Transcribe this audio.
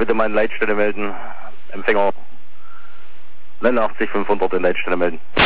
bitte mal in Leitstelle melden. Empfänger 89 500 in Leitstelle melden.